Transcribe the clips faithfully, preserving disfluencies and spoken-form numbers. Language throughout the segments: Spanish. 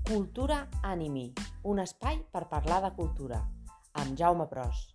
Cultura Ànimi, un espai per parlar de cultura, amb Jaume Pros.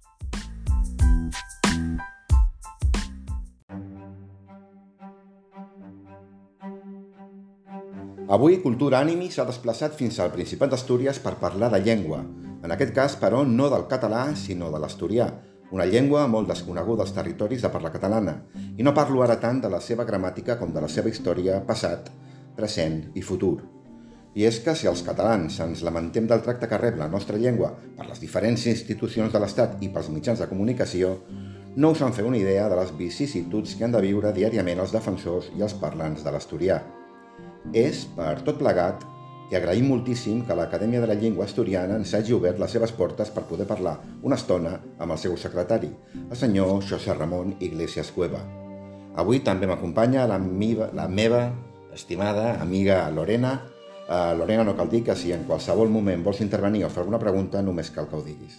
Avui Cultura Ànimi s'ha desplaçat fins al Principat d'Astúries per parlar de llengua. En aquest cas, però, no del català, sinó de l'asturià, una llengua molt desconeguda als territoris de parla catalana. I no parlo ara tant de la seva gramàtica com de la seva història, passat, present i futur. I és que si els catalans ens lamentem del tracte que rep la nostra llengua per les diferents institucions de l'Estat i pels mitjans de comunicació, no us en feu una idea de les vicissituds que han de viure diàriament els defensors i els parlants de l'asturià. És, per tot plegat, que agraïm moltíssim que l'Acadèmia de la Llengua Asturiana ens hagi obert les seves portes per poder parlar una estona amb el seu secretari, el senyor José Ramón Iglesias Cueva. Avui també m'acompanya la, meva, la meva estimada amiga Lorena. Uh, Lorena, no cal dir que si en qualsevol moment vols intervenir o fer alguna pregunta, només cal que ho diguis.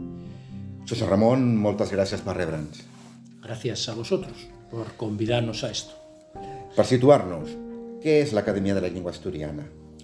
José Ramón, moltes gràcies per rebre'ns. Gracias a vosotros por convidarnos a esto. Per situar-nos, què és l'Acadèmia de la Llengua Asturiana?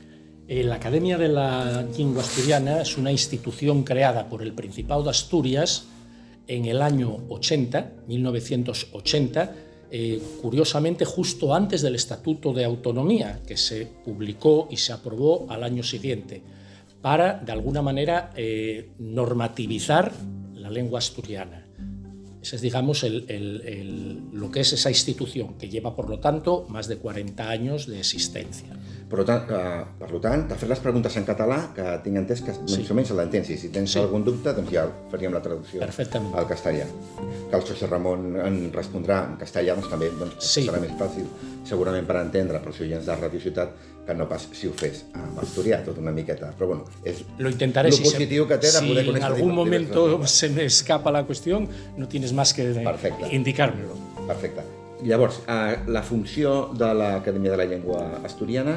Eh, la Academia de la Lengua Asturiana es una institución creada por el Principado de Asturias en el año ochenta, mil novecientos ochenta, eh, curiosamente justo antes del Estatuto de Autonomía, que se publicó y se aprobó al año siguiente, para, de alguna manera, eh, normativizar la lengua asturiana. Ese es, digamos, el, el, el, lo que es esa institución, que lleva, por lo tanto, más de quaranta años de existència. Per tant, eh, per tant, t'ha fet les preguntes en català, que tinc entès que sí. Més o menys l'entens. I si tens sí. algun dubte, doncs ja faríem la traducció al castellà. Que el José Ramón en respondrà en castellà, doncs també doncs, sí. serà més fàcil, segurament per entendre, per als oients de Radio Ciutat, que no pas si ho fes amb asturià, tot una miqueta. Però bueno, és lo intentaré, lo positiu si que té de poder si en algún momento se me escapa la cuestión, no tienes más que Perfecte. indicármelo. Perfecte. Llavors, eh, la funció de l'Acadèmia de la Llengua Asturiana,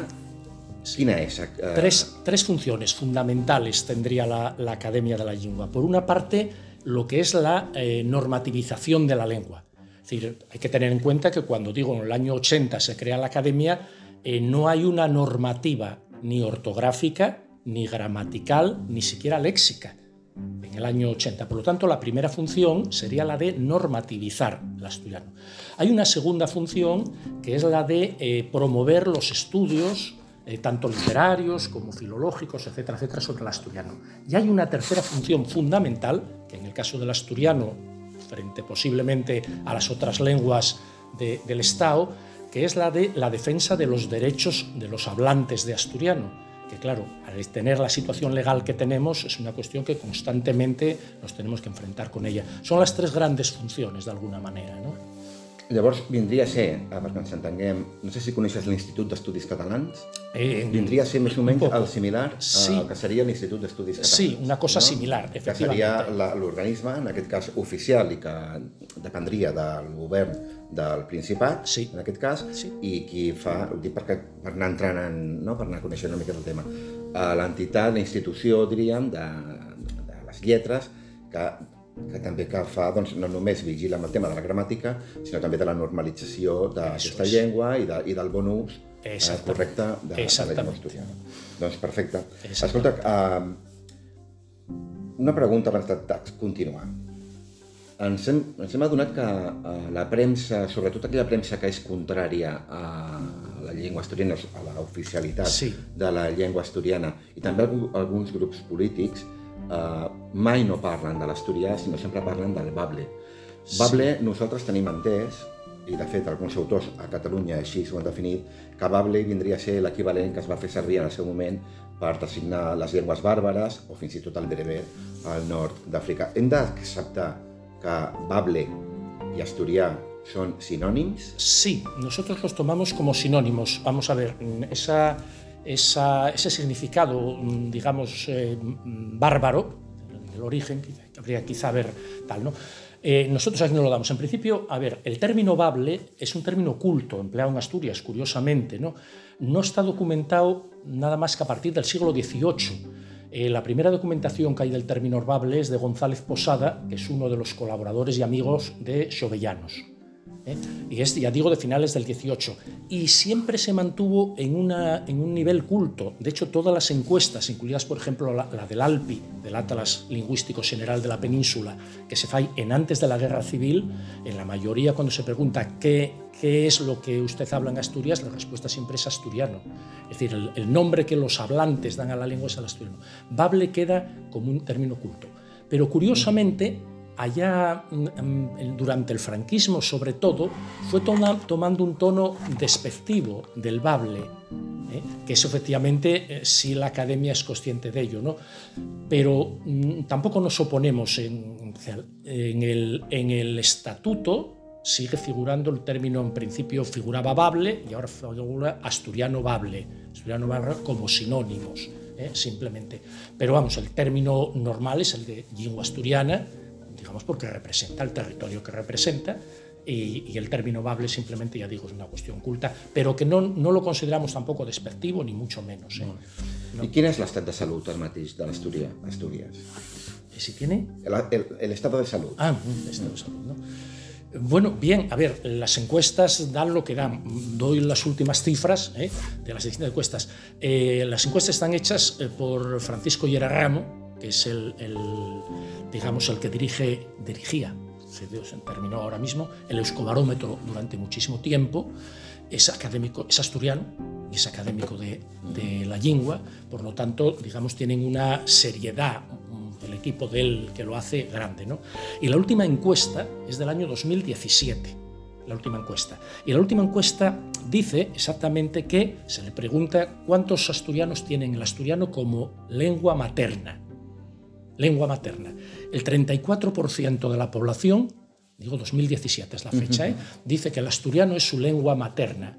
quina és? Eh... Tres, tres funciones fundamentales tendría la, la Academia de la Lengua. Por una parte, lo que es la eh, normativización de la lengua. Es decir, hay que tener en cuenta que cuando digo en el año ochenta se crea la Academia, eh, no hay una normativa ni ortográfica, ni gramatical, ni siquiera léxica en el año ochenta. Por lo tanto, la primera función sería la de normativizar el asturiano. Hay una segunda función que es la de eh, promover los estudios eh, tanto literarios como filológicos, etcétera, etcétera, sobre el asturiano. Y hay una tercera función fundamental, que en el caso del asturiano, frente posiblemente a las otras lenguas de, del Estado, que es la de la defensa de los derechos de los hablantes de asturiano, que claro, al tener la situación legal que tenemos, es una cuestión que constantemente nos tenemos que enfrentar con ella. Son las tres grandes funciones, de alguna manera, ¿no? Llavors, vindria a ser, perquè ens entenguem, no sé si coneixes l'Institut d'Estudis Catalans, eh, vindria a ser més o menys el similar sí. al que seria l'Institut d'Estudis Catalans. Sí, una cosa no? similar, efectivament. Que seria l'organisme, en aquest cas oficial, i que dependria del govern del Principat, sí. en aquest cas, sí. i qui fa, ho dic perquè, per anar entrant en, no? per anar coneixent una mica del tema, l'entitat, la institució, diríem, de, de les lletres, que que també que fa, doncs, no només vigila amb el tema de la gramàtica, sinó també de la normalització d'aquesta llengua i, de, i del bon ús eh, correcte de, de la llengua asturiana. Doncs perfecte. Escolta, uh, una pregunta abans de continuar. Ens hem, ens hem adonat que uh, la premsa, sobretot aquella premsa que és contrària a la llengua asturiana, a l'oficialitat sí. de la llengua asturiana, i també alguns grups polítics, Uh, mai no parlen de l'asturià, sinó sempre parlen del bable. Sí. Bable, nosaltres tenim entès, i de fet alguns autors a Catalunya així s'ho han definit, que bable vindria a ser l'equivalent que es va fer servir en el seu moment per designar les llengües bàrbares o fins i tot el bereber al nord d'Àfrica. Hem d'acceptar que bable i asturià son sinónimos? Sí, nosotros los tomamos como sinónimos. Vamos a ver, esa... Esa, ese significado, digamos, eh, bárbaro, del origen, que habría quizá ver tal, ¿no? Eh, nosotros aquí no lo damos. En principio, a ver, el término bable es un término culto, empleado en Asturias, curiosamente, ¿no? No está documentado nada más que a partir del siglo dieciocho. Eh, la primera documentación que hay del término bable es de González Posada, que es uno de los colaboradores y amigos de Xovellanos. ¿eh? Y es, ya digo, de finales del dieciocho. Y siempre se mantuvo en, una, en un nivel culto. De hecho, todas las encuestas, incluidas, por ejemplo, la, la del ALPI, del Atlas Lingüístico General de la Península, que se fai en antes de la Guerra Civil, en la mayoría, cuando se pregunta qué, qué es lo que usted habla en Asturias, la respuesta siempre es asturiano. Es decir, el, el nombre que los hablantes dan a la lengua es el asturiano. Bable queda como un término culto. Pero curiosamente, allá durante el franquismo, sobre todo, fue toma, tomando un tono despectivo del bable, ¿eh? Que eso efectivamente eh, sí la academia es consciente de ello, ¿no? Pero mm, tampoco nos oponemos en, en, el, en el estatuto. Sigue figurando el término, en principio figuraba bable y ahora figura asturiano bable, asturiano bable como sinónimos, ¿eh? Simplemente. Pero vamos, el término normal es el de lengua asturiana, digamos porque representa el territorio que representa, y, y el término bable simplemente, ya digo, es una cuestión culta, pero que no, no lo consideramos tampoco despectivo, ni mucho menos. ¿eh? No. I quin és l'estat de salut ara mateix de l'Astúria, Astúries? ¿Si tiene? El, el, el estado de salud. Ah, el estado de salud, ¿no? Bueno, bien, a ver, las encuestas dan lo que dan. Doy las últimas cifras ¿eh? de las distintas encuestas. Eh, las encuestas están hechas eh, por Francisco Llera Ramo, que es el, el, digamos, el que dirige, dirigía, se terminó ahora mismo, el Euskobarómetro durante muchísimo tiempo. Es académico, es asturiano y es académico de, de la lengua, por lo tanto, digamos, tienen una seriedad, el equipo del que lo hace grande, ¿no? Y la última encuesta es del año dos mil diecisiete, la última encuesta. Y la última encuesta dice exactamente que se le pregunta cuántos asturianos tienen el asturiano como lengua materna. Lengua materna. El treinta y cuatro por ciento de la población, digo dos mil diecisiete es la fecha, ¿eh? Dice que el asturiano es su lengua materna.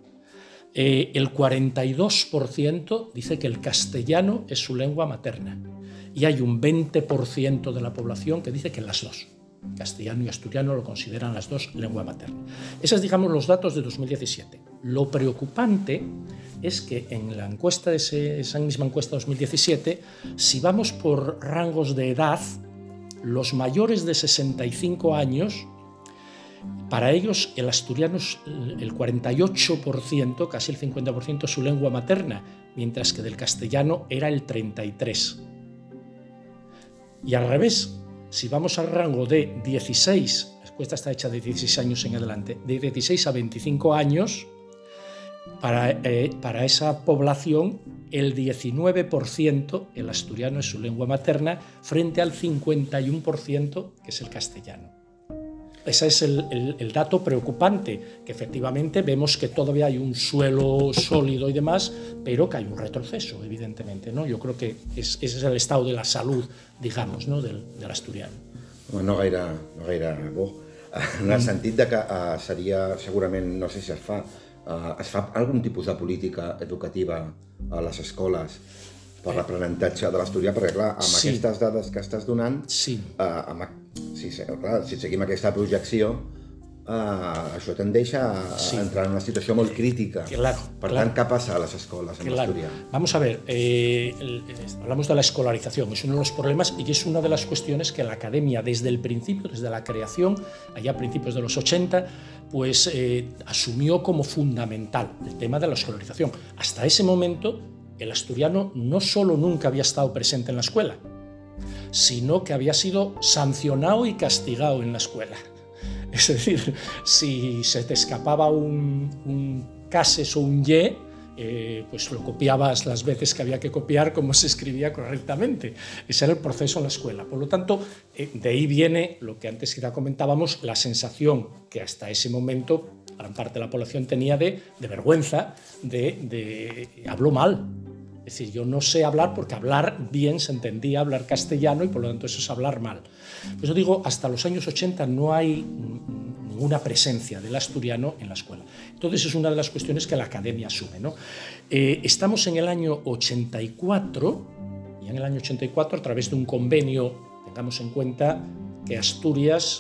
Eh, el cuarenta y dos por ciento dice que el castellano es su lengua materna. Y hay un veinte por ciento de la población que dice que las dos, castellano y asturiano, lo consideran las dos lengua materna. Esos, digamos, los datos de dos mil diecisiete. Lo preocupante es que en la encuesta de ese, esa misma encuesta de dos mil diecisiete, si vamos por rangos de edad, los mayores de sesenta y cinco años, para ellos el asturiano es el cuarenta y ocho por ciento, casi el cincuenta por ciento, su lengua materna, mientras que del castellano era el treinta y tres por ciento. Y al revés, si vamos al rango de dieciséis, la encuesta está hecha de dieciséis años en adelante, de dieciséis a veinticinco años, para, eh, para esa población el diecinueve por ciento el asturiano es su lengua materna, frente al cincuenta y uno por ciento que es el castellano. Ese es el, el, el dato preocupante, que efectivamente vemos que todavía hay un suelo sólido y demás, pero que hay un retroceso, evidentemente, ¿no? Yo creo que es, ese es el estado de la salud, digamos, ¿no? del, del asturiano. No gaire, no gaire bo, en el sentit de que uh, seria, segurament, no sé si es fa, uh, es fa algun tipus de política educativa a les escoles per l'aprenentatge de l'asturià, perquè clar, amb sí. aquestes dades que estàs donant, sí. uh, amb, si, clar, si seguim aquesta projecció, uh, això tendeix a, sí. a entrar en una situació molt crítica. Claro, per claro. tant, què passa a les escoles amb claro. l'asturià? Vamos a ver, eh, el, hablamos de la escolarización, es uno de los problemas y es una de las cuestiones que la academia desde el principio, desde la creación, allá a principios de los ochenta, pues eh, asumió como fundamental el tema de la escolarización. Hasta ese momento, el asturiano no solo nunca había estado presente en la escuela, sino que había sido sancionado y castigado en la escuela. Es decir, si se te escapaba un, un cases o un ye, eh, pues lo copiabas las veces que había que copiar como se escribía correctamente. Ese era el proceso en la escuela. Por lo tanto, eh, de ahí viene lo que antes ya comentábamos, la sensación que hasta ese momento gran parte de la población tenía de, de vergüenza, de, de habló mal. Es decir, yo no sé hablar porque hablar bien se entendía hablar castellano y por lo tanto eso es hablar mal. Pues yo digo, hasta los años ochenta no hay ninguna presencia del asturiano en la escuela. Entonces es una de las cuestiones que la academia asume, ¿no? Eh, estamos en el año ochenta y cuatro y en el año ochenta y cuatro a través de un convenio, tengamos en cuenta que Asturias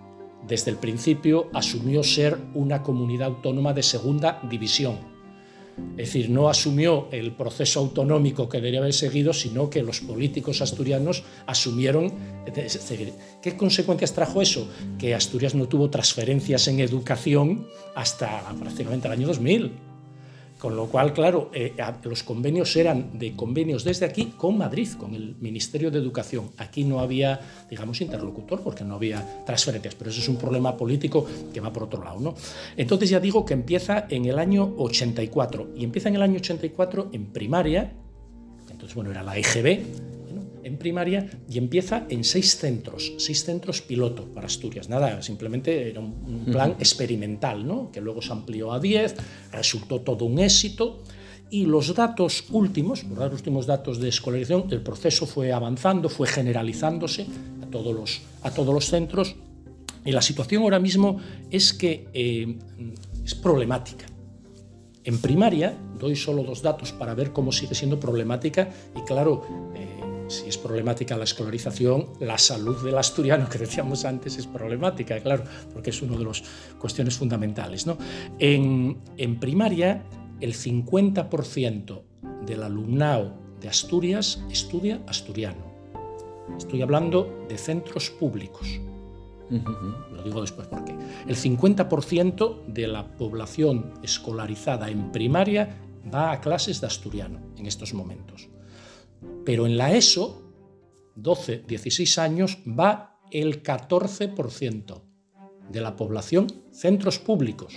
desde el principio asumió ser una comunidad autónoma de segunda división. Es decir, no asumió el proceso autonómico que debería haber seguido, sino que los políticos asturianos asumieron. Es decir, ¿qué consecuencias trajo eso? Que Asturias no tuvo transferencias en educación hasta prácticamente el año dos mil. Con lo cual, claro, eh, los convenios eran de convenios desde aquí con Madrid, con el Ministerio de Educación. Aquí no había, digamos, interlocutor porque no había transferencias, pero eso es un problema político que va por otro lado, ¿no? Entonces ya digo que empieza en el año ochenta y cuatro, y empieza en el año ochenta y cuatro en primaria, entonces, bueno, era la E G B, en primaria, y empieza en seis centros, seis centros piloto para Asturias. Nada, simplemente era un, un plan uh-huh. experimental, ¿no? Que luego se amplió a diez, resultó todo un éxito, y los datos últimos, los últimos datos de escolarización, el proceso fue avanzando, fue generalizándose a todos los, a todos los centros, y la situación ahora mismo es que eh, es problemática. En primaria, doy solo dos datos para ver cómo sigue siendo problemática, y claro, eh, si es problemática la escolarización, la salud del asturiano, que decíamos antes, es problemática, claro, porque es una de las cuestiones fundamentales, ¿no? En, en primaria, el cincuenta por ciento del alumnado de Asturias estudia asturiano. Estoy hablando de centros públicos. Uh-huh. Lo digo después por qué. El cincuenta por ciento de la población escolarizada en primaria va a clases de asturiano en estos momentos. Pero en la ESO, doce a dieciséis años, va el catorce por ciento de la población, centros públicos.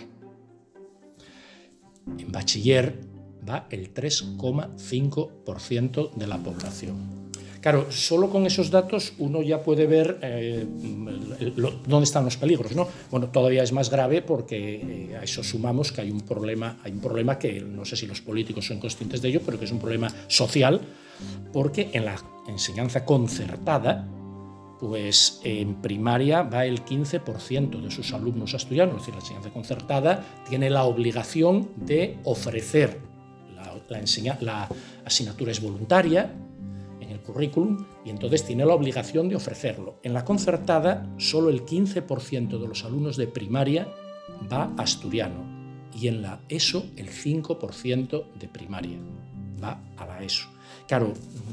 En bachiller va el tres coma cinco por ciento de la población. Claro, solo con esos datos uno ya puede ver eh, lo, dónde están los peligros, ¿no? Bueno, todavía es más grave porque eh, a eso sumamos que hay un problema, hay un problema que no sé si los políticos son conscientes de ello, pero que es un problema social, porque en la enseñanza concertada, pues en primaria va el quince por ciento de sus alumnos asturianos. Es decir, la enseñanza concertada tiene la obligación de ofrecer, la, la, enseña, la asignatura es voluntaria en el currículum, y entonces tiene la obligación de ofrecerlo. En la concertada, solo el quince por ciento de los alumnos de primaria va a asturiano, y en la ESO el cinco por ciento de primaria va a la ESO. Claro,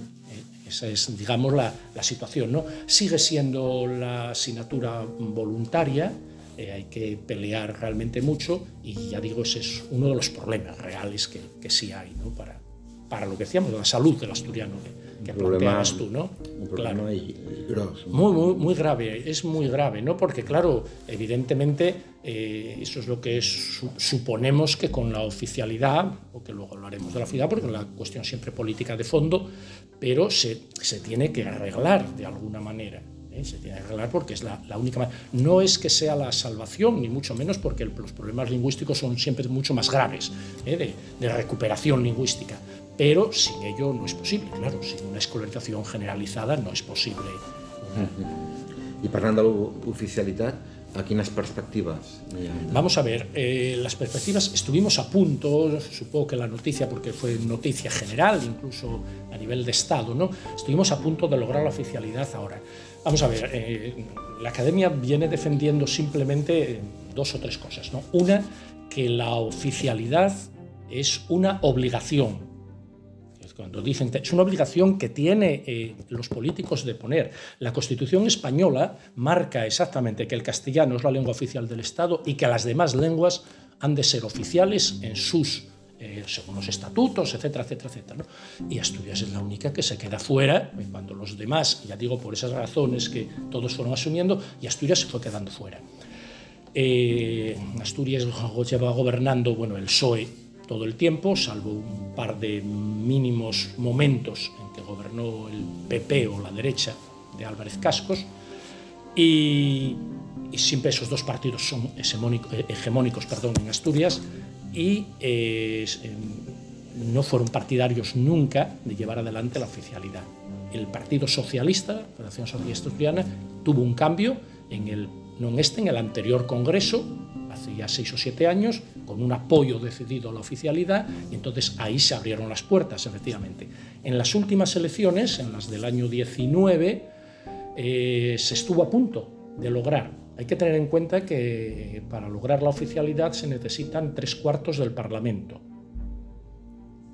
esa es, digamos, la, la situación, ¿no? Sigue siendo la asignatura voluntaria, eh, hay que pelear realmente mucho, y ya digo, ese es uno de los problemas reales que, que sí hay, ¿no? Para, para lo que decíamos, de la salud del asturiano que, que planteabas tú, ¿no? Un problema claro. grosso. Muy, muy, muy grave, es muy grave, ¿no? Porque, claro, evidentemente, eh, eso es lo que es, su, suponemos que con la oficialidad, o que luego hablaremos de la oficialidad, porque es una cuestión siempre política de fondo, pero se, se tiene que arreglar de alguna manera. ¿eh? Se tiene que arreglar porque es la, la única manera. No es que sea la salvación, ni mucho menos, porque el, los problemas lingüísticos son siempre mucho más graves, ¿eh? de, de recuperación lingüística. Pero sin ello no es posible, claro, sin una escolarización generalizada no es posible. Una... I parlant de l'oficialitat, a quines perspectives? Vamos a ver, eh, las perspectivas, estuvimos a punto, supongo que la noticia, porque fue noticia general, incluso a nivel de Estado, ¿no? Estuvimos a punto de lograr la oficialidad ahora. Vamos a ver, eh, la Academia viene defendiendo simplemente dos o tres cosas, ¿no? Una, que la oficialidad es una obligación. Cuando dicen que es una obligación que tienen eh, los políticos de poner. La Constitución española marca exactamente que el castellano es la lengua oficial del Estado y que las demás lenguas han de ser oficiales en sus, eh, según los estatutos, etcétera, etcétera, etcétera, ¿no? Y Asturias es la única que se queda fuera, cuando los demás, ya digo por esas razones que todos fueron asumiendo, y Asturias se fue quedando fuera. Eh, Asturias lleva gobernando, bueno, el P S O E todo el tiempo, salvo un par de mínimos momentos en que gobernó el P P o la derecha de Álvarez Cascos, y, y siempre esos dos partidos son hegemónicos perdón, en Asturias, y eh, no fueron partidarios nunca de llevar adelante la oficialidad. El Partido Socialista, la Federación Socialista Asturiana, tuvo un cambio, en el, no en este, en el anterior Congreso, hace ya seis o siete años, con un apoyo decidido a la oficialidad, y entonces ahí se abrieron las puertas, efectivamente. En las últimas elecciones, en las del año diecinueve, eh, se estuvo a punto de lograr. Hay que tener en cuenta que para lograr la oficialidad se necesitan tres cuartos del Parlamento.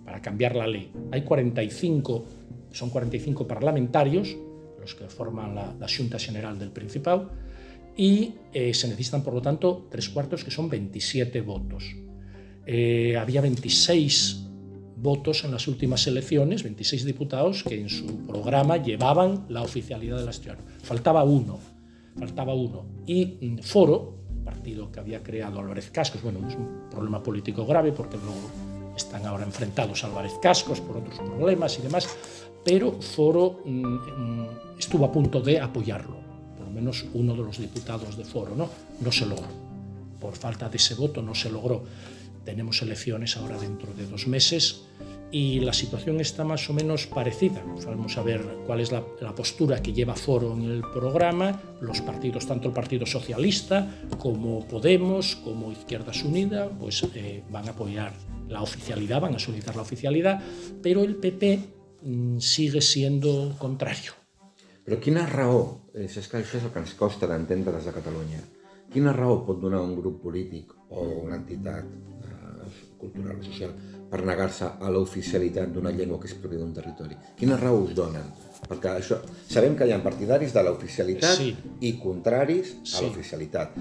para cambiar la ley. Hay cuarenta y cinco, son cuarenta y cinco parlamentarios los que forman la, la Xunta General del Principado y eh, se necesitan, por lo tanto, tres cuartos, que son veintisiete votos. Eh, había veintiséis votos en las últimas elecciones, veintiséis diputados que en su programa llevaban la oficialidad del asturiano. Faltaba uno, faltaba uno. Y Foro, partido que había creado Álvarez Cascos, bueno, es un problema político grave porque luego están ahora enfrentados a Álvarez Cascos por otros problemas y demás, pero Foro mmm, estuvo a punto de apoyarlo, por lo menos uno de los diputados de Foro, ¿no? No se logró, por falta de ese voto no se logró. Tenemos elecciones ahora dentro de dos meses y la situación está más o menos parecida. Vamos a ver cuál es la, la postura que lleva Foro en el programa. Los partidos, tanto el Partido Socialista como Podemos, como Izquierdas Unidas, pues eh, van a apoyar la oficialidad, van a solicitar la oficialidad, pero el P P mmm, sigue siendo contrario. Però quina raó, és que això és el que ens costa d'entendre des de Catalunya, quina raó pot donar un grup polític o una entitat eh, cultural o social per negar-se a l'oficialitat d'una llengua que és pròpia d'un territori? Quina raó us donen? Perquè això, sabem que hi ha partidaris de l'oficialitat sí. i contraris a sí. l'oficialitat.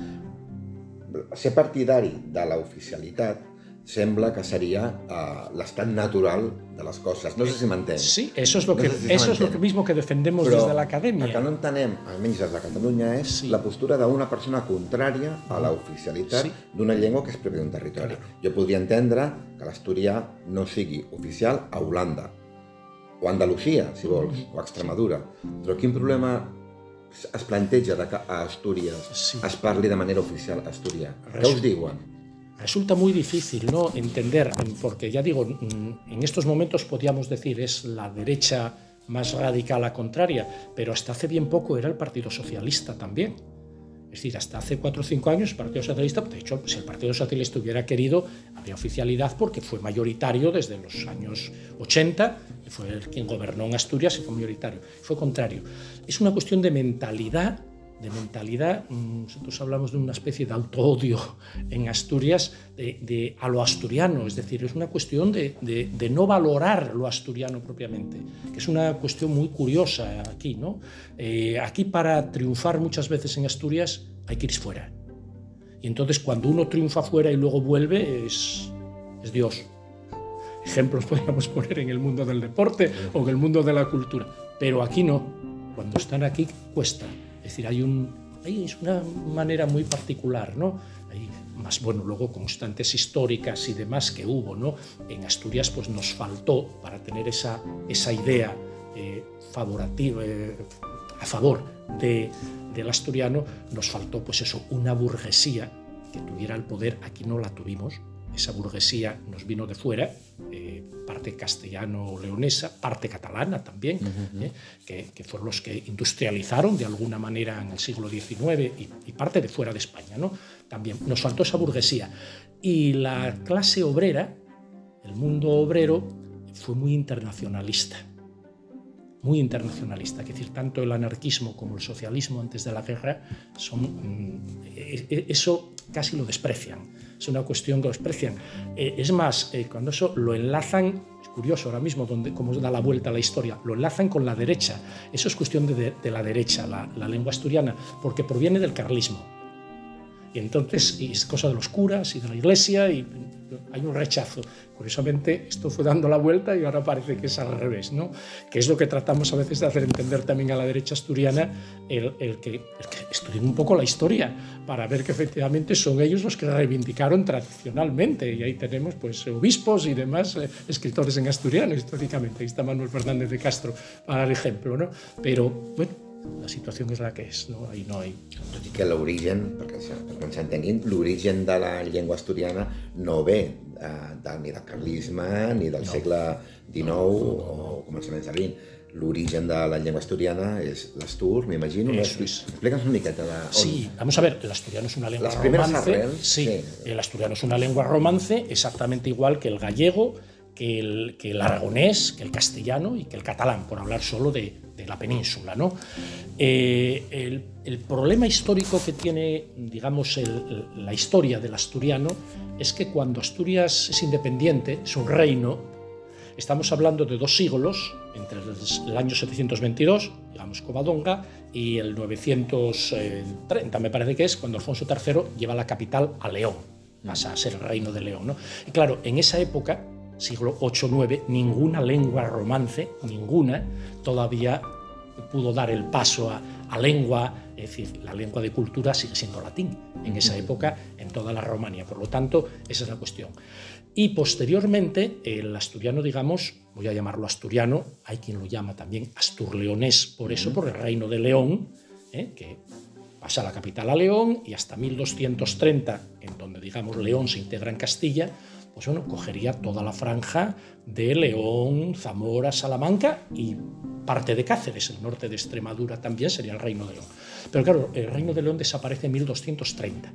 Ser partidari de l'oficialitat sembla que sería uh, l'estat natural de les coses. No sé si m'entén. Sí, eso es lo, no que, sé si eso es lo mismo que defendemos Però desde la academia. El que no entenem, almenys des de Catalunya, és sí. la postura d'una persona contrària a l'oficialitat sí. d'una llengua que és pròpia d'un territori. Claro. Jo podria entendre que l'asturià no sigui oficial a Holanda, o a Andalusia, si vols, mm-hmm. o a Extremadura. Però quin problema es planteja de que a Astúries sí. es parli de manera oficial asturià? Què us diuen? Resulta muy difícil, ¿no?, entender, porque ya digo, en estos momentos podríamos decir es la derecha más radical a contraria, pero hasta hace bien poco era el Partido Socialista también. Es decir, hasta hace cuatro o cinco años el Partido Socialista, de hecho, si el Partido Socialista hubiera querido, habría oficialidad porque fue mayoritario desde los años ochenta, y fue el quien gobernó en Asturias y fue mayoritario. Fue contrario. Es una cuestión de mentalidad, de mentalidad, nosotros hablamos de una especie de autoodio en Asturias de, de, a lo asturiano, es decir, es una cuestión de, de, de no valorar lo asturiano propiamente, que es una cuestión muy curiosa aquí, ¿no? Eh, aquí para triunfar muchas veces en Asturias hay que ir fuera, y entonces cuando uno triunfa fuera y luego vuelve es, es Dios. Ejemplos podríamos poner en el mundo del deporte o en el mundo de la cultura, pero aquí no, cuando están aquí cuesta. Es decir, hay, un, hay una manera muy particular, ¿no? Hay más, bueno, luego constantes históricas y demás que hubo, ¿no? En Asturias pues nos faltó, para tener esa, esa idea eh, favorativa, eh, a favor de, del asturiano, nos faltó pues eso, una burguesía que tuviera el poder. Aquí no la tuvimos. Esa burguesía nos vino de fuera, eh, parte castellano-leonesa, parte catalana también, uh-huh. eh, que, que fueron los que industrializaron de alguna manera en el siglo diecinueve y, y parte de fuera de España, ¿no? También nos faltó esa burguesía. Y la clase obrera, el mundo obrero, fue muy internacionalista. Muy internacionalista, es decir, tanto el anarquismo como el socialismo antes de la guerra, son, eso casi lo desprecian, es una cuestión que lo desprecian. Es más, cuando eso lo enlazan, es curioso ahora mismo donde, cómo da la vuelta a la historia, lo enlazan con la derecha, eso es cuestión de, de la derecha, la, la lengua asturiana, porque proviene del carlismo. Y entonces y es cosa de los curas y de la iglesia y hay un rechazo. Curiosamente, esto fue dando la vuelta y ahora parece que es al revés, ¿no? Que es lo que tratamos a veces de hacer entender también a la derecha asturiana, el, el, que, el que estudien un poco la historia para ver que efectivamente son ellos los que la reivindicaron tradicionalmente. Y ahí tenemos pues obispos y demás eh, escritores en asturiano históricamente. Ahí está Manuel Fernández de Castro para el ejemplo, ¿no? Pero, bueno, la situació és la que és, no? Ahí no hi... Tot i que l'origen, perquè, perquè ens entenguin, l'origen de la llengua asturiana no ve de, de, ni del carlisme ni del no. segle dinou no. o començaments del vint. L'origen de la llengua asturiana és l'astur, m'imagino. Explica'ns una miqueta de... On... Sí, vamos a ver, el asturiano es una lengua romance. Arrels, sí, sí, el asturiano es una lengua romance exactamente igual que el gallego, que el, que el aragonés, que el castellano y que el catalán, por hablar solo de, de la península, ¿no? Eh, el, el problema histórico que tiene, digamos, el, la historia del asturiano es que cuando Asturias es independiente, es un reino, estamos hablando de dos siglos, entre el año setecientos veintidós, digamos Covadonga, y el novecientos treinta, me parece que es, cuando Alfonso tercero lleva la capital a León, pasa a ser el Reino de León, ¿no? Y claro, en esa época, siglo ocho nueve, ninguna lengua romance, ninguna, todavía pudo dar el paso a, a lengua, es decir, la lengua de cultura sigue siendo latín en esa época en toda la Romania, por lo tanto, esa es la cuestión. Y posteriormente, el asturiano, digamos, voy a llamarlo asturiano, hay quien lo llama también asturleonés, por eso, por el Reino de León, ¿eh? que pasa la capital a León y hasta mil doscientos treinta, en donde, digamos, León se integra en Castilla, pues bueno, cogería toda la franja de León, Zamora, Salamanca y parte de Cáceres, el norte de Extremadura también sería el Reino de León. Pero claro, el Reino de León desaparece en mil doscientos treinta.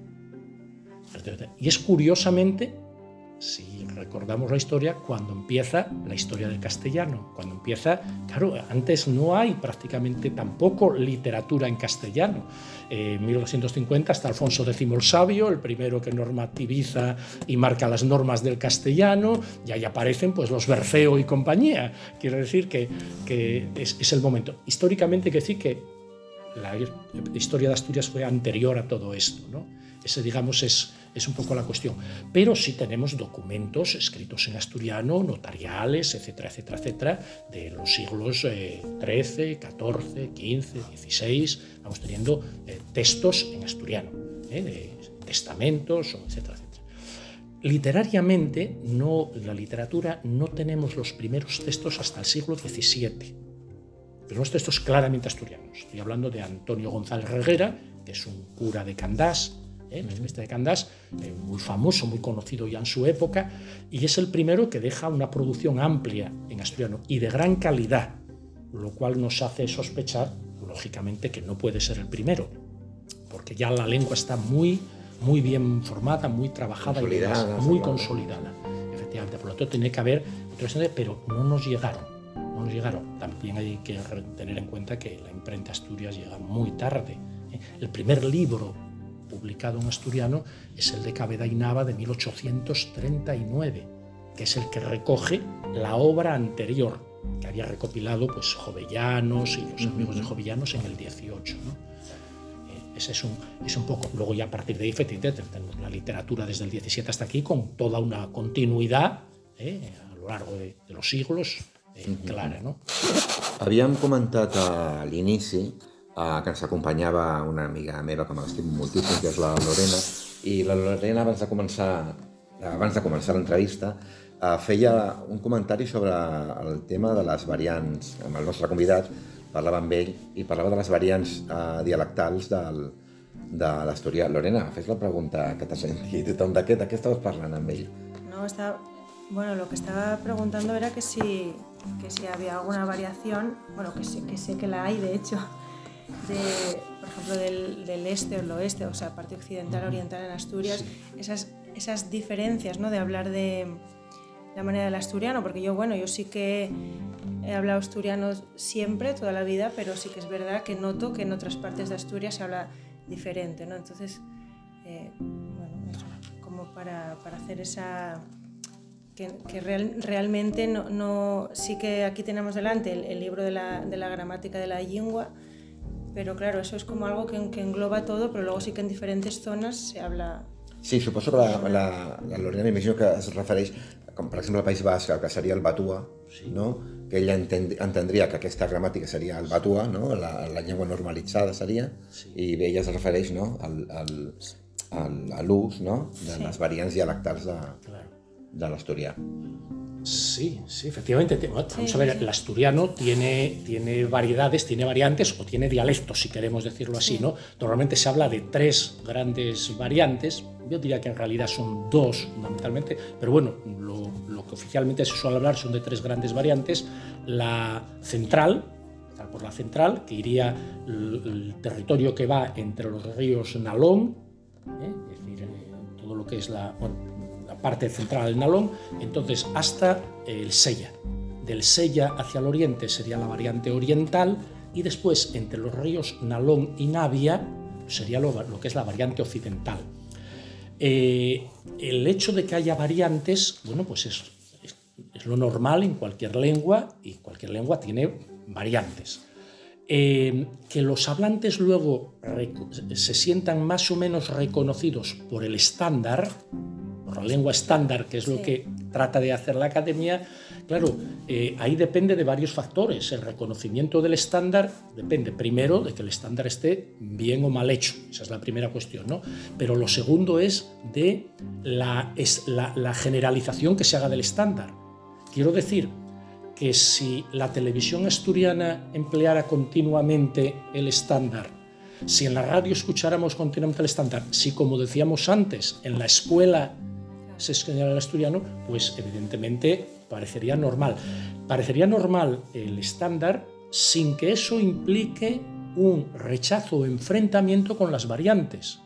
Y es curiosamente, si recordamos la historia, cuando empieza la historia del castellano, cuando empieza, claro, antes no hay prácticamente tampoco literatura en castellano. En eh, mil doscientos cincuenta está Alfonso décimo el Sabio, el primero que normativiza y marca las normas del castellano, y ahí aparecen pues los Berceo y compañía. Quiero decir que, que es, es el momento. Históricamente hay que decir que la historia de Asturias fue anterior a todo esto, ¿no? Ese, digamos, es, es un poco la cuestión. Pero sí tenemos documentos escritos en asturiano, notariales, etcétera, etcétera, etcétera, de los siglos eh, trece, catorce, quince, dieciséis. Vamos teniendo eh, textos en asturiano, eh, de testamentos, etcétera, etcétera. Literariamente, no, la literatura, no tenemos los primeros textos hasta el siglo diecisiete. Pero unos textos claramente asturianos. Estoy hablando de Antonio González Reguera, que es un cura de Candás, ¿eh? el este de Candás, eh, muy famoso, muy conocido ya en su época, y es el primero que deja una producción amplia en asturiano y de gran calidad, lo cual nos hace sospechar, lógicamente, que no puede ser el primero, porque ya la lengua está muy, muy bien formada, muy trabajada, consolidada, y demás, muy consolidada. Efectivamente, por lo tanto, tiene que haber, pero no nos llegaron. No nos llegaron. También hay que tener en cuenta que la imprenta Asturias llega muy tarde. El primer libro publicado en asturiano es el de Caveda y Nava de mil ochocientos treinta y nueve, que es el que recoge la obra anterior, que había recopilado pues, Jovellanos y los amigos de Jovellanos en el dieciocho, ¿no? Ese es un, es un poco. Luego ya a partir de ahí tenemos la literatura desde el diecisiete hasta aquí con toda una continuidad eh, a lo largo de, de los siglos. Eh, clara, no? Havíem comentat a l'inici eh, que ens acompanyava una amiga meva que m'estimo moltíssim, que és la Lorena, i la Lorena abans de començar, abans de començar l'entrevista eh, feia un comentari sobre el tema de les variants. Amb el nostre convidat parlava amb ell i parlava de les variants eh, dialectals del, de l'asturià. Lorena, fes la pregunta que t'has sentit. De què, de què estaves parlant amb ell? No, estava... Bueno, lo que estaba preguntando era que si, que si había alguna variación, bueno, que sé, que sé que la hay, de hecho, de, por ejemplo, del, del este o el oeste, o sea, parte occidental, oriental en Asturias, sí. esas, esas diferencias, ¿no?, de hablar de la manera del asturiano, porque yo, bueno, yo sí que he hablado asturiano siempre, toda la vida, pero sí que es verdad que noto que en otras partes de Asturias se habla diferente, ¿no? Entonces, eh, bueno, eso, como para, para hacer esa... que, que real, realmente no, no, sí que aquí tenemos delante el, el libro de la, de la gramática de la lengua, pero claro, eso es como algo que, que engloba todo, pero luego sí que en diferentes zonas se habla... Sí, suposo que la, la, la Lorena m'imagino que es refereix, com per exemple al País Basc, que seria el batua, sí. no? Que ella entend, entendria que aquesta gramàtica seria el batua, no? la, la llengua normalitzada seria, sí. i ella es refereix, no? al, al, al, a l'ús, no? de sí. les variants dialectals de... Claro. del asturiano. Sí, sí, efectivamente. Vamos sí, a ver, sí. el asturiano tiene, tiene variedades, tiene variantes o tiene dialectos, si queremos decirlo así, sí. ¿no? Normalmente se habla de tres grandes variantes, yo diría que en realidad son dos fundamentalmente, pero bueno, lo, lo que oficialmente se suele hablar son de tres grandes variantes. La central, por la central, que iría el, el territorio que va entre los ríos Nalón, ¿eh? es decir, eh, todo lo que es la... Bueno, parte central del Nalón, entonces hasta el Sella. Del Sella hacia el oriente sería la variante oriental y después entre los ríos Nalón y Navia sería lo, lo que es la variante occidental. Eh, el hecho de que haya variantes, bueno, pues es, es, es lo normal en cualquier lengua, y cualquier lengua tiene variantes. Eh, que los hablantes luego se sientan más o menos reconocidos por el estándar, por la lengua estándar, que es lo sí. que trata de hacer la academia, claro, eh, ahí depende de varios factores. El reconocimiento del estándar depende primero de que el estándar esté bien o mal hecho, esa es la primera cuestión, ¿no? Pero lo segundo es de la, es la, la generalización que se haga del estándar. Quiero decir que si la televisión asturiana empleara continuamente el estándar, si en la radio escucháramos continuamente el estándar, si, como decíamos antes, en la escuela se enseñara el asturiano, pues evidentemente parecería normal. Parecería normal el estándar sin que eso implique un rechazo o enfrentamiento con las variantes.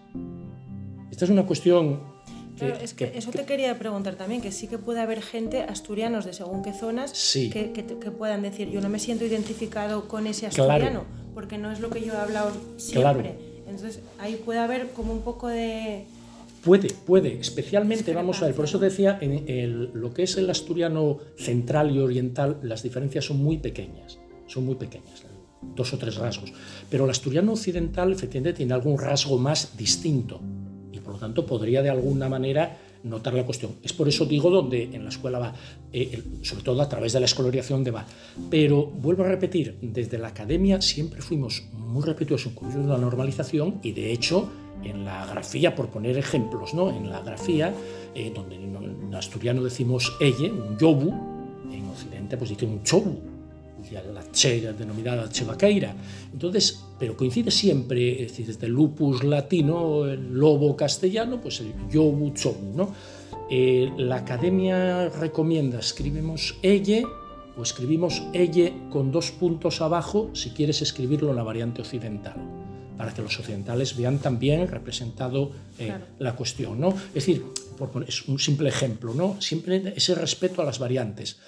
Esta es una cuestión... Que, claro, es que, que eso te quería preguntar también, que sí que puede haber gente, asturianos de según qué zonas, sí. que, que, que puedan decir, yo no me siento identificado con ese asturiano, claro. porque no es lo que yo he hablado siempre. Claro. Entonces ahí puede haber como un poco de... Puede, puede, especialmente, vamos a ver, por eso decía, en el, lo que es el asturiano central y oriental, las diferencias son muy pequeñas, son muy pequeñas, dos o tres rasgos, pero el asturiano occidental efectivamente tiene algún rasgo más distinto, y por lo tanto podría de alguna manera notar la cuestión. Es por eso digo donde en la escuela va, eh, sobre todo a través de la escolarización de va. Pero vuelvo a repetir, desde la academia siempre fuimos muy respetuosos con la normalización, y de hecho en la grafía, por poner ejemplos, ¿no? En la grafía, eh, donde en asturiano decimos elle, un yobu, en occidente pues dicen un chobu, y la che denominada che vaqueira. Entonces, pero coincide siempre, es decir, desde el lupus latino, el lobo castellano, pues el yobu, chobu, ¿no? Eh, la academia recomienda, escribimos elle o escribimos elle con dos puntos abajo si quieres escribirlo en la variante occidental, para que los occidentales vean también representado eh, claro. la cuestión, ¿no? Es decir, por poner, es un simple ejemplo, ¿no? Siempre ese respeto a las variantes.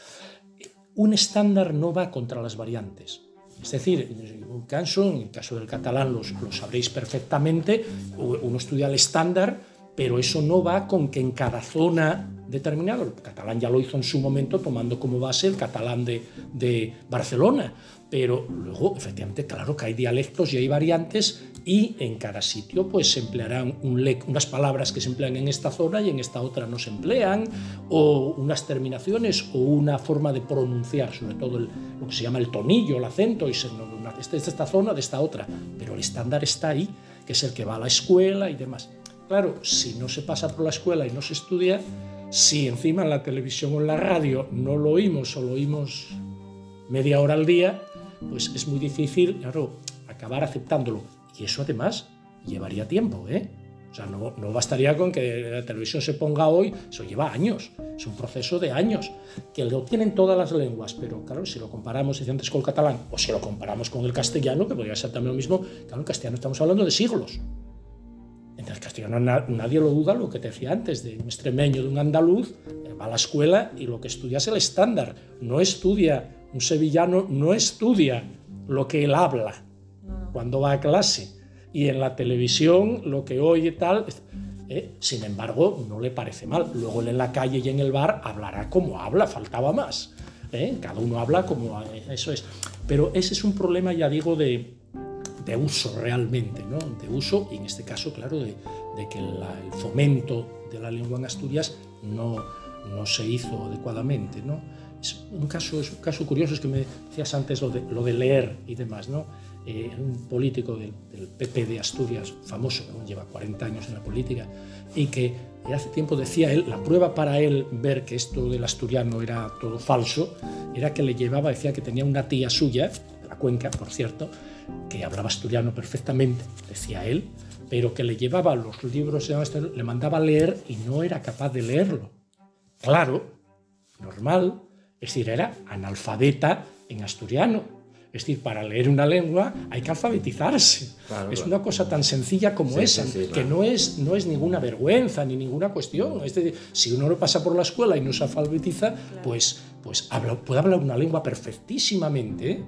Un estándar no va contra las variantes. Es decir, en un caso, en el caso del catalán lo sabréis perfectamente, uno estudia el estándar, pero eso no va con que en cada zona determinada, el catalán ya lo hizo en su momento tomando como base el catalán de, de Barcelona, pero luego efectivamente claro que hay dialectos y hay variantes, y en cada sitio pues se emplearán un le unas palabras que se emplean en esta zona y en esta otra no se emplean, o unas terminaciones o una forma de pronunciar, sobre todo el, lo que se llama el tonillo, el acento, y se, una, este es de esta zona, de esta otra, pero el estándar está ahí, que es el que va a la escuela y demás. Claro, si no se pasa por la escuela y no se estudia, si encima en la televisión o en la radio no lo oímos o lo oímos media hora al día, pues es muy difícil, claro, acabar aceptándolo. Y eso además llevaría tiempo, ¿eh? O sea, no, no bastaría con que la televisión se ponga hoy, eso lleva años, es un proceso de años, que lo tienen todas las lenguas, pero claro, si lo comparamos, decía antes, con el catalán, o si lo comparamos con el castellano, que podría ser también lo mismo, claro, en castellano estamos hablando de siglos. En el castellano na, nadie lo duda, lo que te decía antes, de un extremeño, de un andaluz, va a la escuela y lo que estudia es el estándar, no estudia, un sevillano no estudia lo que él habla cuando va a clase, y en la televisión lo que oye tal, eh, sin embargo no le parece mal. Luego él en la calle y en el bar hablará como habla, faltaba más, ¿eh? Cada uno habla como eso es, pero ese es un problema, ya digo, de, de uso realmente, ¿no? De uso, y en este caso claro de, de que la, el fomento de la lengua en Asturias no, no se hizo adecuadamente, ¿no? Es un caso, es un caso curioso, es que me decías antes lo de, lo de leer y demás, ¿no? Eh, un político del, del P P de Asturias, famoso, que lleva cuarenta años en la política, y que hace tiempo decía él, la prueba para él ver que esto del asturiano era todo falso, era que le llevaba, decía que tenía una tía suya, de la Cuenca, por cierto, que hablaba asturiano perfectamente, decía él, pero que le llevaba los libros, le mandaba a leer y no era capaz de leerlo. Claro, normal, es decir, era analfabeta en asturiano. Es decir, para leer una lengua hay que alfabetizarse. Claro, es claro. Una cosa tan sencilla como sí, esa, sí, sí, claro. Que no es, no es ninguna vergüenza ni ninguna cuestión. Es decir, si uno no pasa por la escuela y no se alfabetiza, claro. pues, pues habla, puede hablar una lengua perfectísimamente,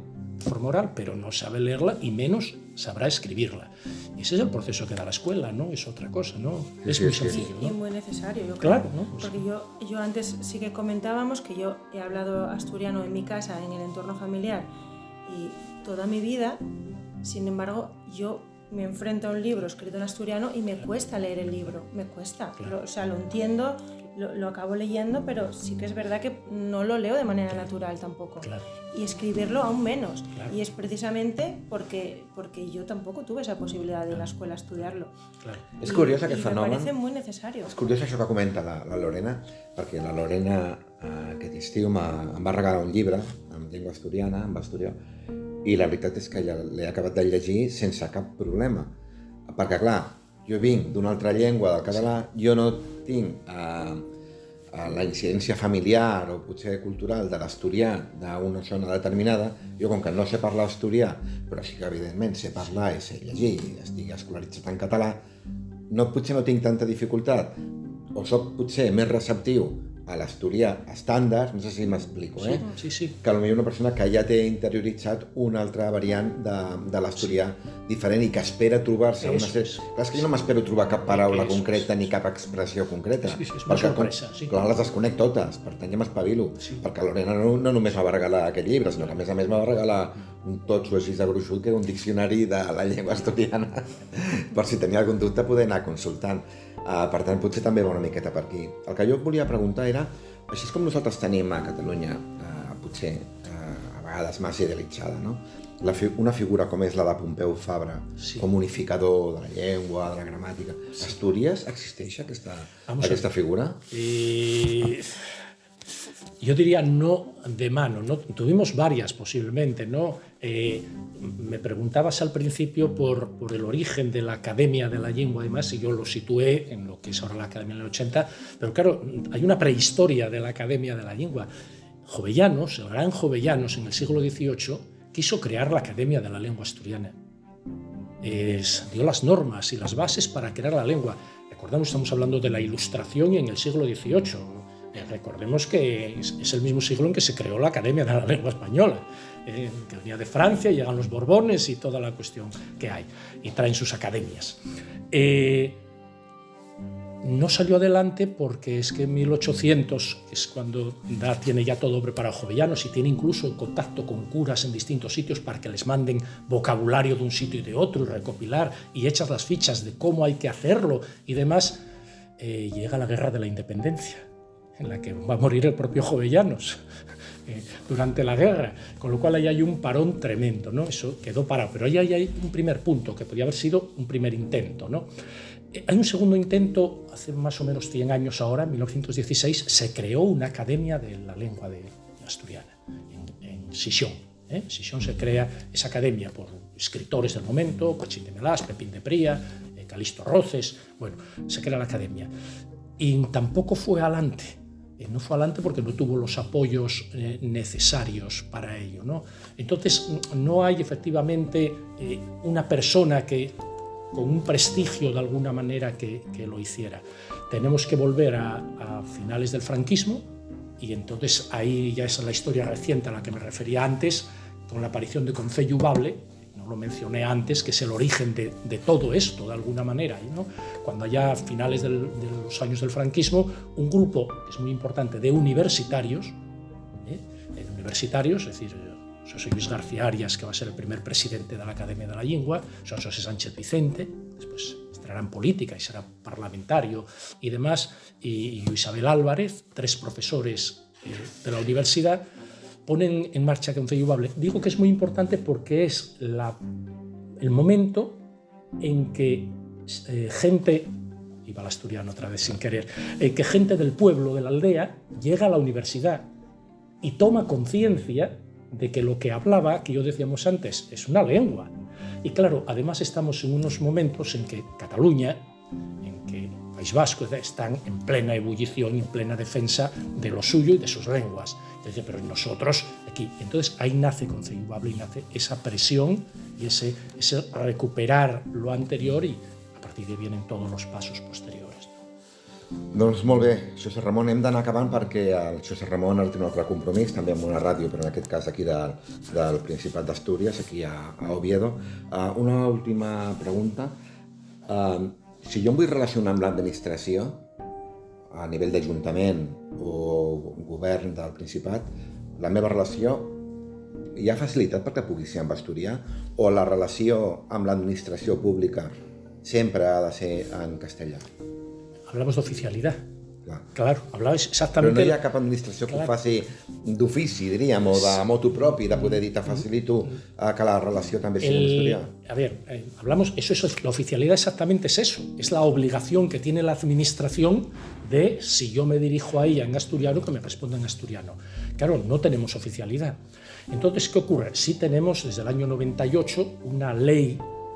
forma oral, pero no sabe leerla y menos sabrá escribirla. Y ese es el proceso que da la escuela, ¿no? Es otra cosa, ¿no? Sí, es sí, muy sí, sencillo, y, ¿no? y muy necesario, yo creo. Claro, ¿no? Pues porque yo, yo antes sí que comentábamos que yo he hablado asturiano en mi casa, en el entorno familiar, y toda mi vida, sin embargo, yo me enfrento a un libro escrito en asturiano y me cuesta leer el libro, me cuesta. Claro. Lo, o sea, lo entiendo, lo, lo acabo leyendo, pero sí que es verdad que no lo leo de manera Claro. natural tampoco. Claro. Y escribirlo aún menos. Claro. Y es precisamente porque, porque yo tampoco tuve esa posibilidad de en la escuela estudiar-lo. Claro. És I- curiós i aquest me fenomen. parece muy necesario. És curiós això que comenta la, la Lorena, perquè la Lorena eh, aquest estiu em va regalar un llibre en llengua asturiana, en asturià, i la veritat és que ja l'he acabat de llegir sense cap problema. Perquè, clar, jo vinc d'una altra llengua, del català, jo no tinc eh, la incidència familiar o potser cultural de l'asturià d'una zona determinada. Jo, com que no sé parlar asturià, però sí que evidentment sé parlar i sé llegir i estic escolaritzat en català, no, potser no tinc tanta dificultat, o soc potser més receptiu a l'asturià estàndard, no sé si m'explico, eh? Sí, sí. Que potser una persona que ja té interioritzat una altra variant de, de l'asturià diferent i que espera trobar-se una Eso sèrie... es. Clar, és que jo no m'espero trobar cap paraula Eso concreta ni cap expressió concreta. Sí, sí, és una perquè, sorpresa, sí. Clar, les desconec totes, per tant ja m'espavilo. Sí. Perquè Lorena no, no només me va regalar aquest llibre, sinó que a més a més me va regalar un totxo així de gruixut, que era un diccionari de la llengua asturiana, per si tenia algun dubte poder anar consultant. Uh, per tant, potser també va una miqueta per aquí. El que jo volia preguntar era, així és com nosaltres tenim a Catalunya, uh, potser uh, a vegades massa idealitzada, no? La fi una figura com és la de Pompeu Fabra, Sí. com unificador de la llengua, de la gramàtica. Sí. Astúries existeix aquesta, Vamos a aquesta figura? Eh, yo diría no de mano, ¿no? Tuvimos varias posiblemente, ¿no? Eh, me preguntabas al principio por, por el origen de la Academia de la Lengua, además, y yo lo situé en lo que es ahora la Academia del ochenta, pero claro, hay una prehistoria de la Academia de la Lengua. Jovellanos, el gran Jovellanos en el siglo dieciocho, quiso crear la Academia de la Lengua Asturiana. Es, dio las normas y las bases para crear la lengua. Recordemos, estamos hablando de la Ilustración en el siglo dieciocho. Eh, recordemos que es, es el mismo siglo en que se creó la Academia de la Lengua Española, eh, que venía de Francia, llegan los Borbones y toda la cuestión que hay, y traen sus academias. Eh, no salió adelante porque es que en mil ochocientos, que es cuando da, tiene ya todo preparado Jovellanos y tiene incluso contacto con curas en distintos sitios para que les manden vocabulario de un sitio y de otro y recopilar y echas las fichas de cómo hay que hacerlo y demás, eh, llega la Guerra de la Independencia, en la que va a morir el propio Jovellanos eh, durante la guerra, con lo cual ahí hay un parón tremendo, ¿no? Eso quedó parado, pero ahí hay un primer punto que podía haber sido un primer intento, ¿no? Hay un segundo intento, hace más o menos cien años ahora, en mil novecientos dieciséis, se creó una Academia de la Lengua de asturiana, en, en Sisión. ¿eh? Sisión se crea esa academia por escritores del momento, Pachín de Melás, Pepín de Pría, eh, Calisto Roces, bueno, se crea la academia. Y tampoco fue adelante, eh, no fue adelante porque no tuvo los apoyos eh, necesarios para ello, ¿no? Entonces, no hay efectivamente eh, una persona que con un prestigio de alguna manera que, que lo hiciera. Tenemos que volver a, a finales del franquismo y entonces ahí ya es la historia reciente a la que me refería antes, con la aparición de Concello Bable, no lo mencioné antes, que es el origen de, de todo esto de alguna manera, ¿no? Cuando ya a finales del, de los años del franquismo, un grupo, que es muy importante, de universitarios, ¿eh? de universitarios, es decir, José Luis García Arias, que va a ser el primer presidente de la Academia de la Lengua, José Sánchez Vicente, después entrará en política y será parlamentario y demás, y, y Isabel Álvarez, tres profesores eh, de la universidad, ponen en marcha Concello Bable. Digo que es muy importante porque es la, el momento en que eh, gente, iba al asturiano otra vez sin querer, eh, que gente del pueblo, de la aldea, llega a la universidad y toma conciencia de que lo que hablaba, que yo decíamos antes, es una lengua. Y claro, además estamos en unos momentos en que Cataluña, en que País Vasco están en plena ebullición y en plena defensa de lo suyo y de sus lenguas. Entonces, pero nosotros aquí. Entonces ahí nace Concello Bable y nace esa presión y ese, ese recuperar lo anterior y a partir de ahí vienen todos los pasos posteriores. Doncs molt bé, José Ramon, hem d'anar acabant perquè el José Ramon ara té un altre compromís, també amb una ràdio, però en aquest cas aquí de, del Principat d'Astúries, aquí a, a Oviedo. Uh, una última pregunta. Uh, si jo em vull relacionar amb l'administració, a nivell d'Ajuntament o govern del Principat, la meva relació, hi ha facilitat perquè pugui ser amb asturià, o la relació amb l'administració pública sempre ha de ser en castellà? Hablamos de oficialidad. Claro, claro hablabas exactamente... Però no hi ha cap administració que claro. ho faci d'ofici, diríem, o de motu propi, de poder dir, te facilito que la relació també sigui en asturià. A ver, eh, hablamos, eso es, la oficialidad exactamente es eso, es la obligación que tiene la administración de, si yo me dirijo a ella en asturiano, que me responda en asturiano. Claro, no tenemos oficialidad. Entonces, ¿qué ocurre? Sí tenemos desde el año noventa y ocho una ley,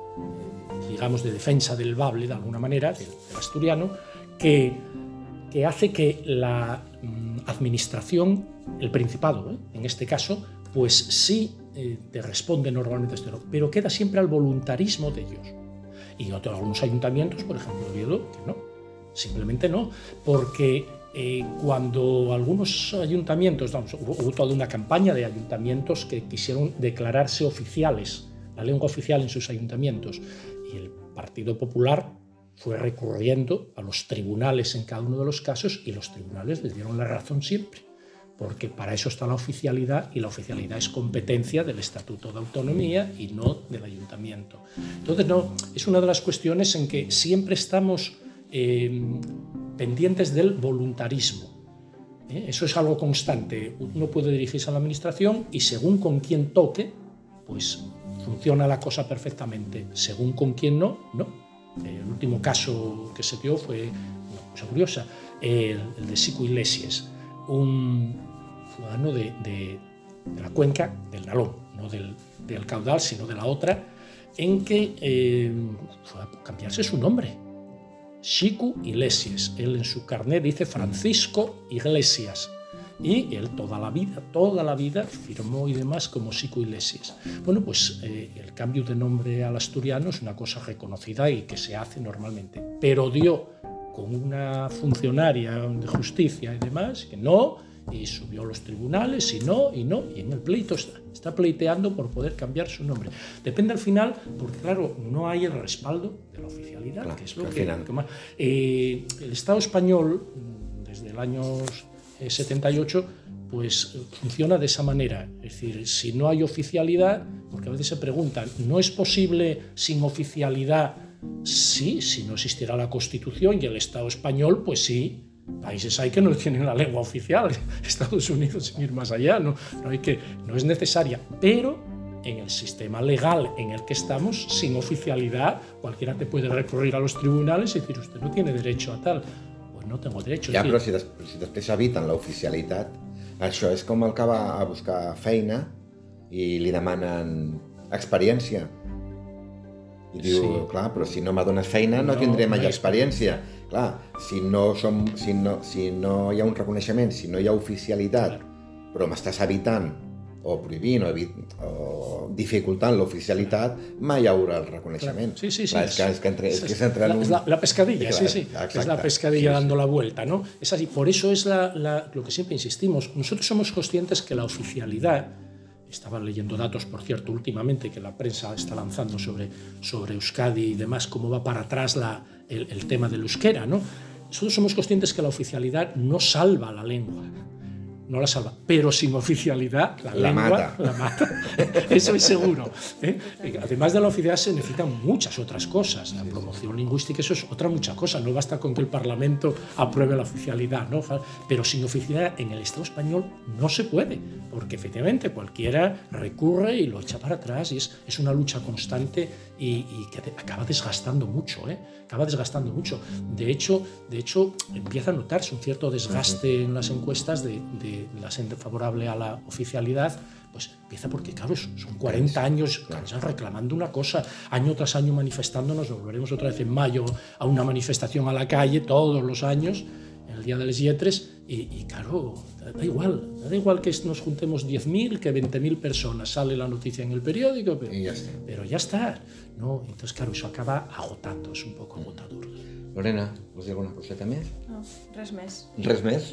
digamos, de defensa del bable, de alguna manera, del, del asturiano, que, que hace que la mm, administración, el Principado, ¿eh? en este caso, pues sí eh, te responde normalmente esto, pero queda siempre al voluntarismo de ellos. Y otros, algunos ayuntamientos, por ejemplo, Oviedo, que no, simplemente no, porque eh, cuando algunos ayuntamientos, vamos, hubo, hubo toda una campaña de ayuntamientos que quisieron declararse oficiales, la lengua oficial en sus ayuntamientos, y el Partido Popular fue recurriendo a los tribunales en cada uno de los casos y los tribunales les dieron la razón siempre, porque para eso está la oficialidad y la oficialidad es competencia del Estatuto de Autonomía y no del Ayuntamiento. Entonces, no, es una de las cuestiones en que siempre estamos eh, pendientes del voluntarismo. ¿eh? Eso es algo constante. Uno puede dirigirse a la Administración y según con quién toque, pues funciona la cosa perfectamente. Según con quién no, no. El último caso que se dio fue una cosa curiosa, el, el de Sico Iglesias, un ciudadano de, de, de la cuenca del Nalón, no del, del caudal, sino de la otra, en que eh, fue a cambiarse su nombre. Sico Iglesias. Él en su carnet dice Francisco Iglesias. Y él toda la vida, toda la vida firmó y demás como Sico Iglesias. Bueno, pues eh, el cambio de nombre al asturiano es una cosa reconocida y que se hace normalmente. Pero dio con una funcionaria de justicia y demás que no, y subió a los tribunales y no, y no, y en el pleito está. Está pleiteando por poder cambiar su nombre. Depende al final, porque claro, no hay el respaldo de la oficialidad, claro, que es lo que... que más, eh, el Estado español, desde el año setenta y ocho, pues funciona de esa manera. Es decir, si no hay oficialidad, porque a veces se preguntan, ¿no es posible sin oficialidad? Sí, si no existiera la Constitución y el Estado español, pues sí. Países hay que no tienen la lengua oficial, Estados Unidos sin ir más allá, no, no, hay que, no es necesaria, pero en el sistema legal en el que estamos, sin oficialidad, cualquiera te puede recurrir a los tribunales y decir, usted no tiene derecho a tal. No tengo derecho. Ja, dir... però si, des, si després eviten l'oficialitat, això és com el que va a buscar feina i li demanen experiència. I diu, sí. clar, però si no m'adones feina no, no tindré mai no experiència. Clar, si no, som, si, no, si no hi ha un reconeixement, si no hi ha oficialitat, clar. Però m'estàs evitant o prohibint o, o dificultant l'oficialitat, mai hi haurà el reconeixement. Claro. Sí, sí, sí. Clar, es, que, es, que entre, es, es que entra en un... la, la pescadilla, claro, sí, sí. Exacte. Es la pescadilla sí, dando sí. la vuelta, ¿no? Es así. Por eso es la, la, lo que siempre insistimos. Nosotros somos conscientes que la oficialidad, estaba leyendo datos, por cierto, últimamente, que la prensa está lanzando sobre, sobre Euskadi y demás, cómo va para atrás la, el, el tema del euskera, ¿no? Nosotros somos conscientes que la oficialidad no salva la lengua. No la salva, pero sin oficialidad la, la lengua mata. la mata. Eso es seguro. ¿eh? Además de la oficialidad se necesitan muchas otras cosas. La promoción lingüística, eso es otra mucha cosa. No basta con que el Parlamento apruebe la oficialidad, ¿no? Pero sin oficialidad en el Estado español no se puede, porque efectivamente cualquiera recurre y lo echa para atrás y es, es una lucha constante y, y que acaba desgastando mucho, ¿eh? acaba desgastando mucho. De hecho, de hecho, empieza a notarse un cierto desgaste en las encuestas de, de la gente favorable a la oficialidad, pues empieza porque, claro, son cuarenta años reclamando una cosa, año tras año manifestándonos, nos volveremos otra vez en mayo a una manifestación a la calle, todos los años, en el Día de les Lletres, y, y claro, da igual, da igual que nos juntemos diez mil, que veinte mil personas, sale la noticia en el periódico, pero, y ya está. pero ya está, ¿no? Entonces, claro, eso acaba agotando, es un poco agotador. Lorena, vols dir alguna coseta més? No, res més. Res més?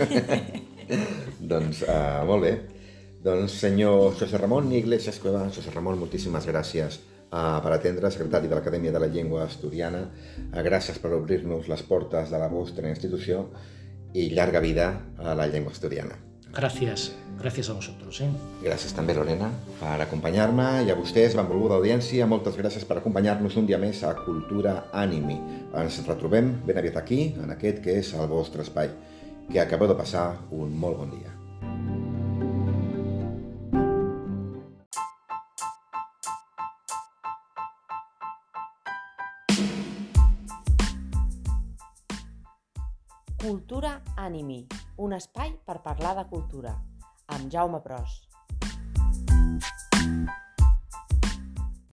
Doncs uh, molt bé. Doncs senyor José Ramón Iglesias Cueva, José Ramón, moltíssimes gràcies uh, per atendre, secretari de l'Acadèmia de la Llengua Asturiana. Uh, gràcies per obrir-nos les portes de la vostra institució i llarga vida a la llengua asturiana. Gracias, gracias a vosotros. ¿eh? Gràcies també, Lorena, per acompanyar-me, i a vostès, benvolguda audiència, moltes gràcies per acompanyar-nos un dia més a Cultura Animi. Ens retrobem ben aviat aquí, en aquest que és el vostre espai. Que acabeu de passar un molt bon dia. Cultura Animi, un espai per parlar de cultura, amb Jaume Pros.